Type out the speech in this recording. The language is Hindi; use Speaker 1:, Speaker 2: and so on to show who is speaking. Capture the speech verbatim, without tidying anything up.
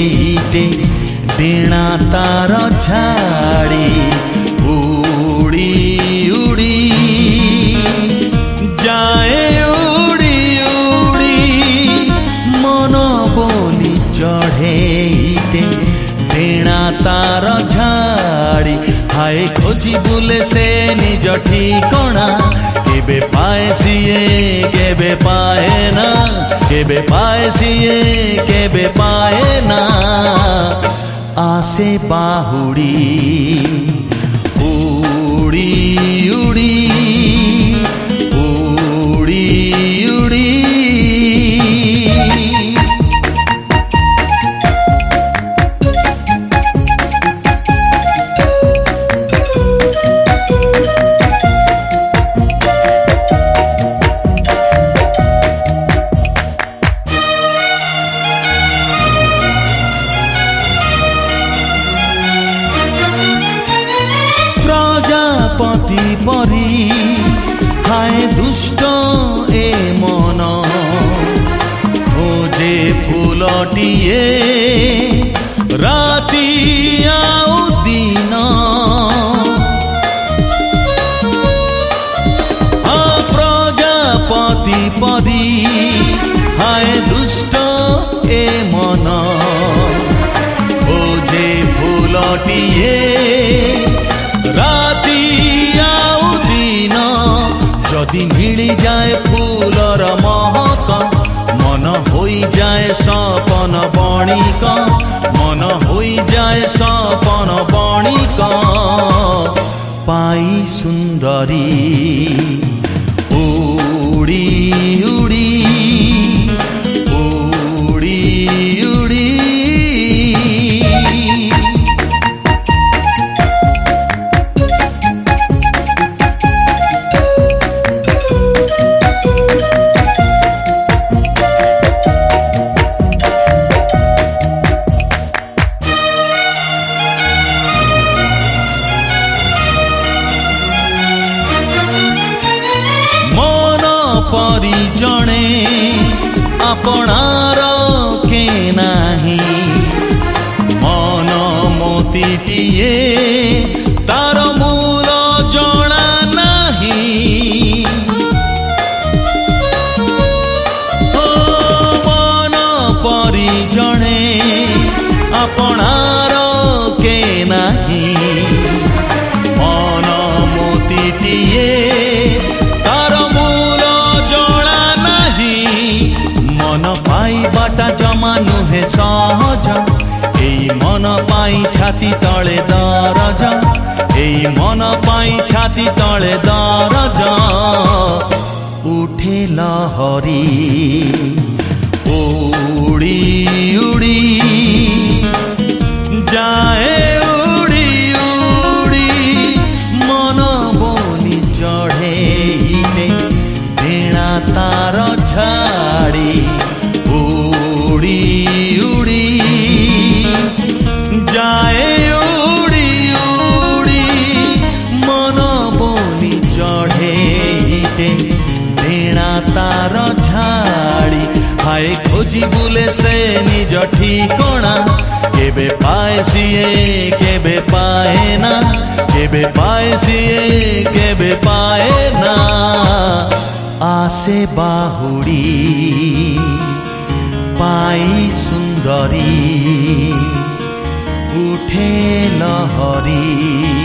Speaker 1: इटे डेणा तार झाड़ी उड़ी उड़ी जाए उड़ी उड़ी मन बोली चढ़े इटे डेणा तार झाड़ी हाय खोजी बुले से निज ठिकणा केबे पाए सिए केबे पाए ना केबे पाए सिए केबे पाए ना आसे बाहुड़ी उड़ी उड़ी उड़ी उड़ी पति परी हाय दुष्ट ए मन खोजे फूलटिए राति आउ दिन प्रजापति परी हाय दुष्ट ए मन खोजे फूलटिए राति आउ दिन जदि मिली जाए फूलर महक मन होई जाए सपन बणिक मन होई जाए सपन बणिक पाई सुंदरी उड़ी उड़ी उड़ी उड़ी परी जणे आपणार के नाही मन मोतीटिए तार मूल जणा नाही ओ मन परी जणे आपणार के नाही मन मोतीटिए मन पाई बाटा जमा नुहे सहज एई मन पाई छाती तले दरज एई मन पाई छाती तले दरज उठे लहरी उड़ी उड़ी जाए उड़ी उड़ी मन बोली चढ़े इटे डेणा तार झाड़ी उड़ी उड़ी जाए उड़ी उड़ी मन बोली चढ़े इटे डेणा तार झाड़ी हाय खोजी बुले से निज ठिकणा केबे पाए सिए केबे पाए ना केबे पाए सिए केबे पाए ना आसे बाहुड़ी पाई सुंदरी उठे लहरी।